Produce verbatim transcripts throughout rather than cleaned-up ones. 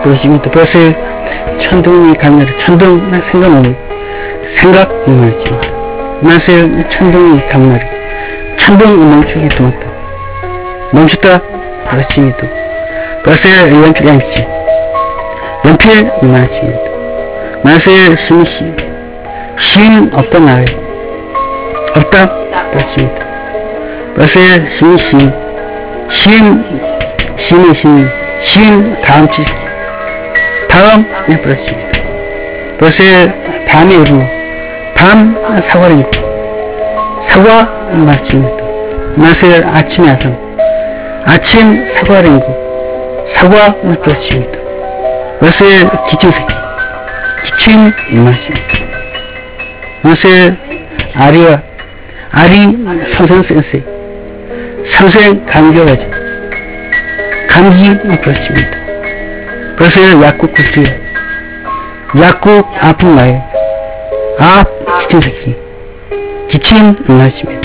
그러십니다. 벌써 천둥이 강렬해. 천둥 생각나는 생각 말입니다. 말세 천둥이 강렬해. 천둥 멈추기도 못다. 멈췄다. 그렇습니다. 벌써 연필 양치. 연필 말입니다. 말세 심시 심 없다 나요. 없다. 그렇습니다. 벌써 심심 심 심의 심 심 다음 치 다음 네 그렇습니다. 벌써 다음이 이루 다음 사과입니다. 사과 말씀입니다. 말세 아침에 아성 아침 사과랭고 사과 그렇습니다. 벌써 기침새끼 기침 말씀입니다. 벌써 아리와 아리 선생 센세 선생 감겨가지 감기 그렇습니다. 벌써 약국 굴투 약국 아픈 나이 아 기침새끼 기침 말씀입니다.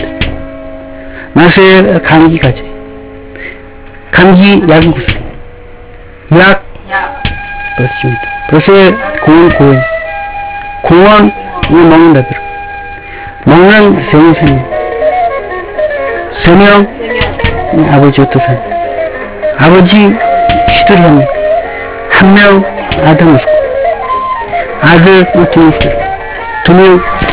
말세 감기가지 감기 약은 구슬 약 그렇습니다. 벌써 공원 고원 공원 이거 먹는다 들어 먹는 세명세명 세명 아버지 어떠세요? 아버지 시들이 합니다. 한 명 아들 모습 아들 두명 두명